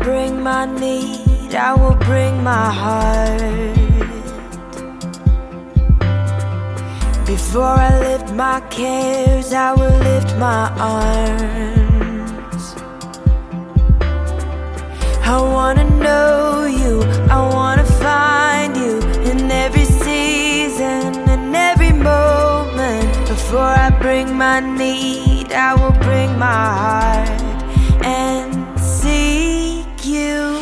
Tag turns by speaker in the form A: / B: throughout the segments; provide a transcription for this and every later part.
A: bring my need, I will bring my heart. Before I lift my cares, I will lift my arms. I wanna know you, I wanna find you in every season, in every moment. Before I bring my need, I will bring my heart and seek you.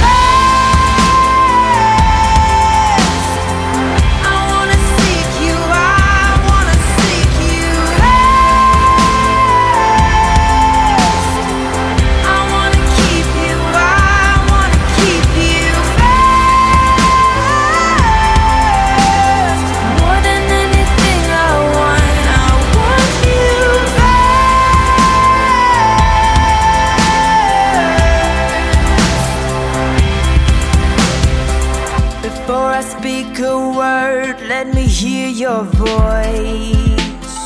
A: Before I speak a word, let me hear your voice.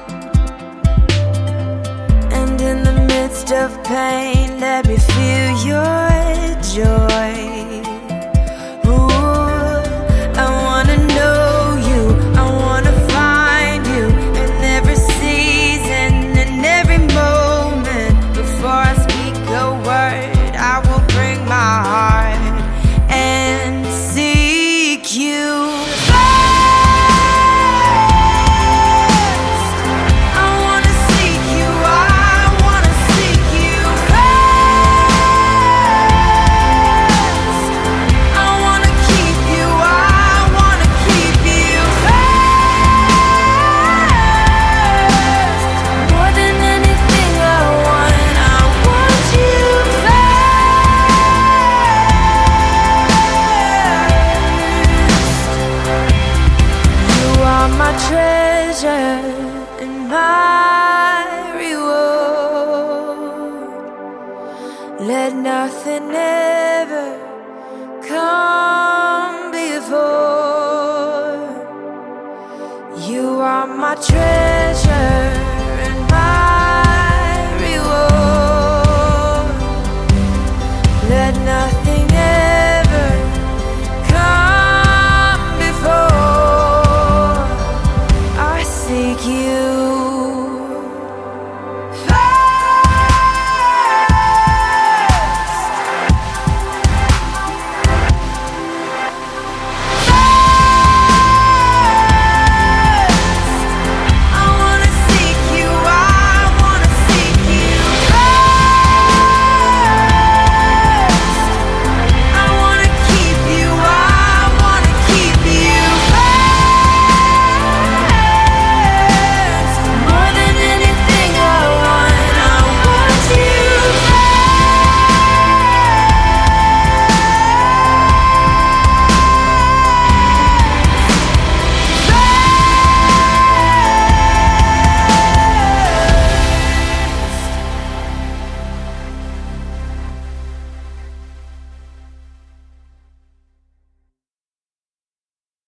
A: And in the midst of pain, let me feel your joy. Ooh, I wanna know you, I wanna find you in every season, in every moment. Before I speak a word, I will bring my heart and seek you. My treasure and my reward. Let nothing ever come before. You are my treasure.